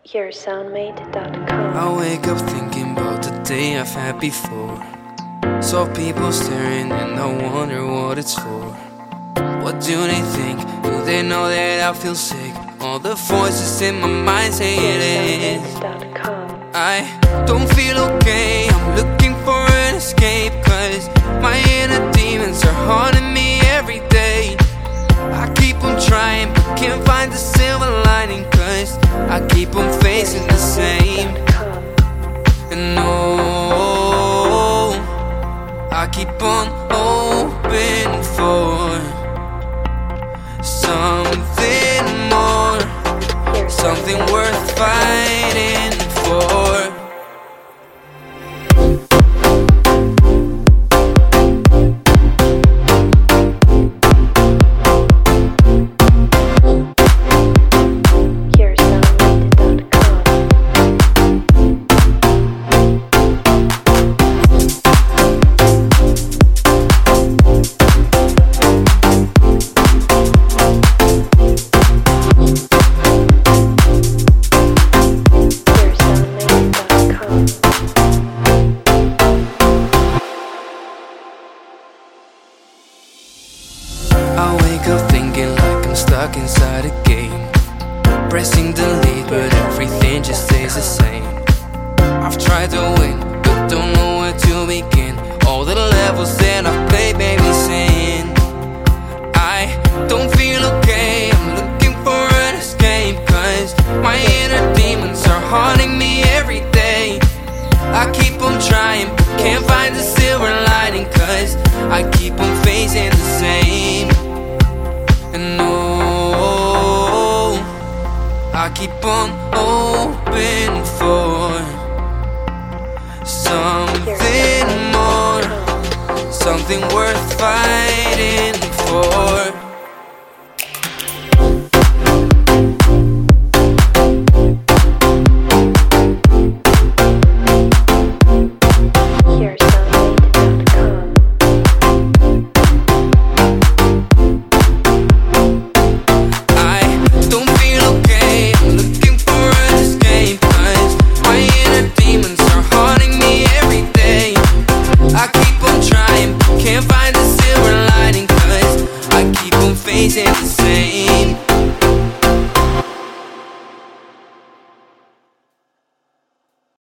hearsoundmate.com. I wake up thinking about the day I've had before. Saw people staring and I wonder what it's for. What do they think? Do they know that I feel sick? All the voices in my mind say it is. I don't feel okay, I'm looking for an escape, cause my inner demons are haunting me every day. I keep on trying but can't find the silver lining, cause I keep on facing the same. And no, I keep on hoping for something more, something worth fighting for. I wake up thinking like I'm stuck inside a game, pressing delete but everything just stays the same. I've tried to win but don't know where to begin. All the levels that I've played, baby, sin. I don't feel okay, I'm looking for an escape, cause my inner demons are haunting me every day. I keep on trying but can't find the silver lining, cause I keep on facing the same. And no, I keep on hoping for something more, something worth fighting for.